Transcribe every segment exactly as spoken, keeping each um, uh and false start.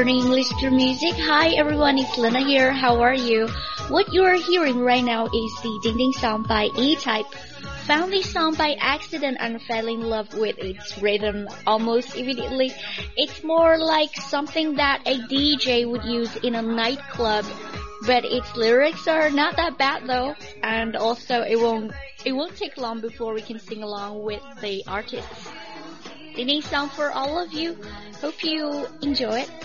learning English through music. Hi everyone, it's Lena here. How are you? What you are hearing right now is the Ding Ding song by E-Type. Found this song by accident and fell in love with its rhythm almost immediately. It's more like something that a D J would use in a nightclub, but its lyrics are not that bad though, and also it won't it won't take long before we can sing along with the artists. Ding Ding song for all of you. Hope you enjoy it.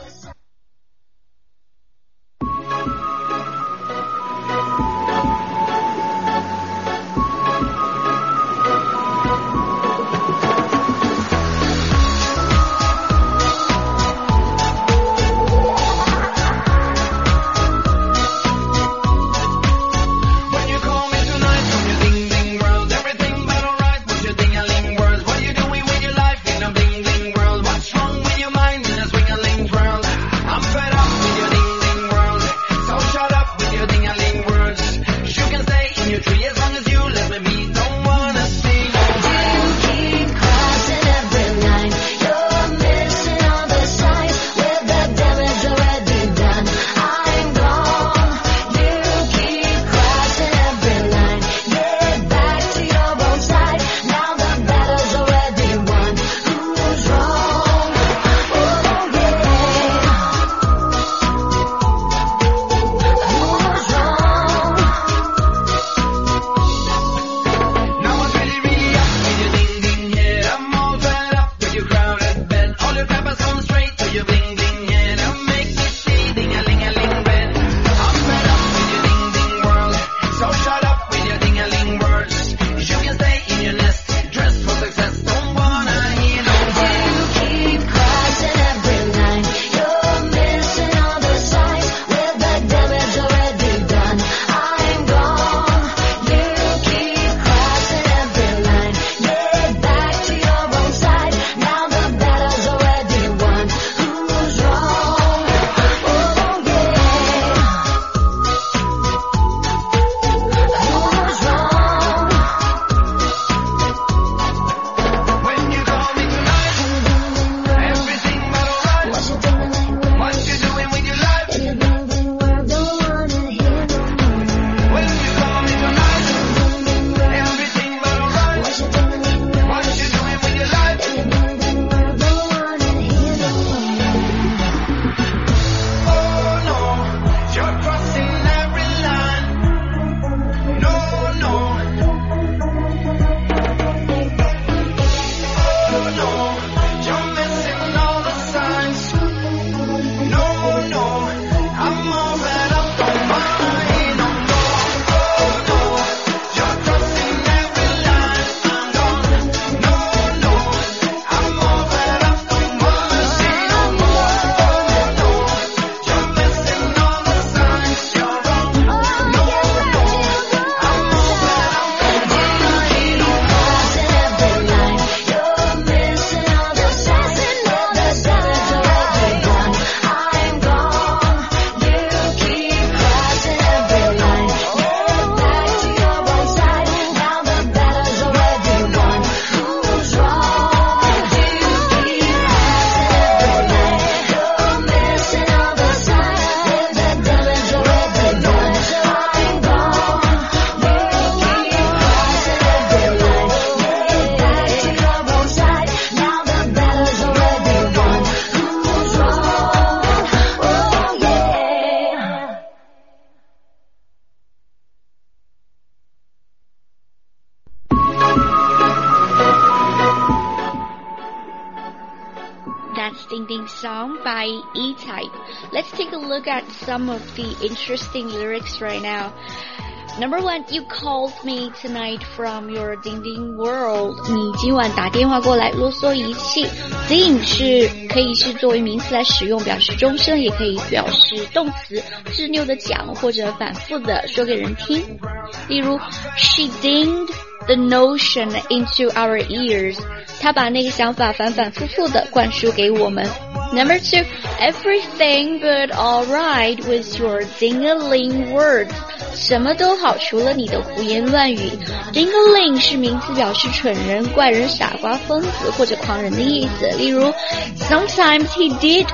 Ding Ding song by E-Type. Let's take a look at some of the interesting lyrics right now. Number one, you called me tonight from your Ding Ding world. 你今晚打电话过来啰嗦一气。Ding 是可以是作为名词来使用，表示终身，也可以表示动词，执拗的讲或者反复的说给人听。例如 She dinged the notion into our ears. 她把那个想法反反复复的灌输给我们。Number two, everything but alright with your ding-a-ling words. 什么都好，除了你的胡言乱语。Ding-a-ling 是名词，表示蠢人、怪人、傻瓜、疯子或者狂人的意思。例如 Sometimes he did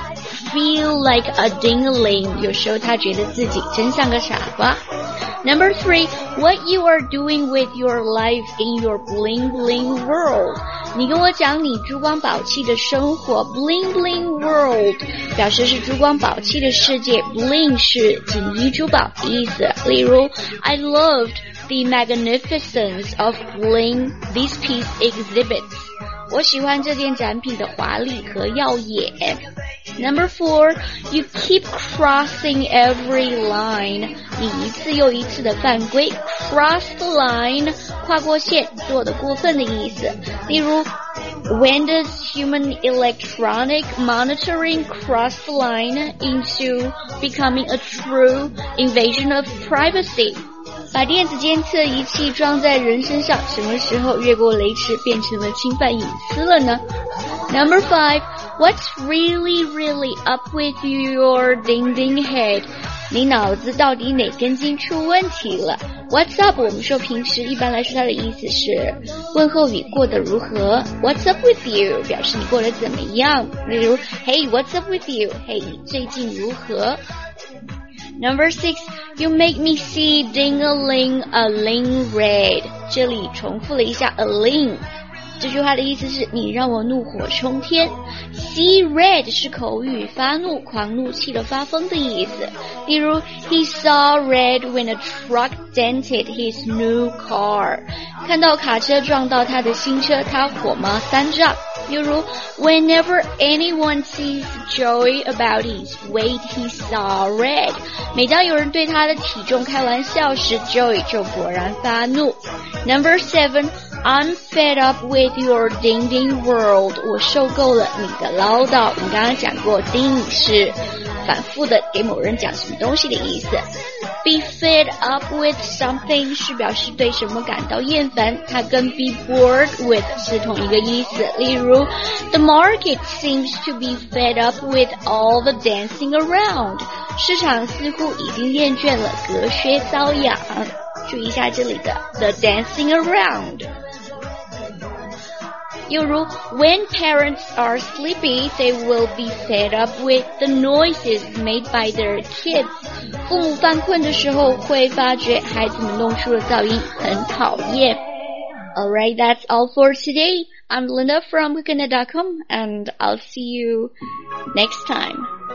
feel like a ding-a-ling. 有时候他觉得自己真像个傻瓜。Number three, what you are doing with your life in your bling bling world. 你跟我讲你珠光宝气的生活 bling bling world 表示是珠光宝气的世界 bling 是锦衣珠宝的意思。例如 I loved the magnificence of bling this piece exhibits. 我喜欢这件展品的华丽和耀眼。Number four, you keep crossing every line. 你一次又一次的犯规 cross the line 跨过线做得过分的意思。例如 When does human electronic monitoring cross the line into becoming a true invasion of privacy?把电子监测仪器装在人身上，什么时候越过雷池变成了侵犯隐私了呢？ Number five, what's really, really up with your ding ding head? 你脑子到底哪根筋出问题了？ What's up? 我们说平时一般来说它的意思是问候语过得如何 What's up with you? 表示你过得怎么样？例如 Hey, what's up with you? Hey, 你最近如何？Number six, you make me see ding-a-ling a ling red. 这里重复了一下 a ling. 这句话的意思是你让我怒火冲天。See red 是口语发怒、狂怒气的发疯的意思。例如 He saw red when a truck dented his new car. 看到卡车撞到他的新车，他火冒三丈。例如 Whenever anyone sees Joey about his weight, he saw red. 每当有人对他的体重开玩笑时 Joey 就果然发怒。Number seven, I'm fed up with your ding ding world. 我受够了你的唠叨。我们刚刚讲过 ding 是反复的给某人讲什么东西的意思。Be fed up with something 是表示对什么感到厌烦，它跟 be bored with 是同一个意思。例如 The market seems to be fed up with all the dancing around. 市场似乎已经厌倦了隔靴搔痒。注意一下这里的 the dancing around。又如 When parents are sleepy, they will be fed up with the noises made by their kids. 父母犯困的时候会发觉孩子们弄出的噪音很讨厌。Alright, that's all for today. I'm Linda from Kukana dot com and I'll see you next time.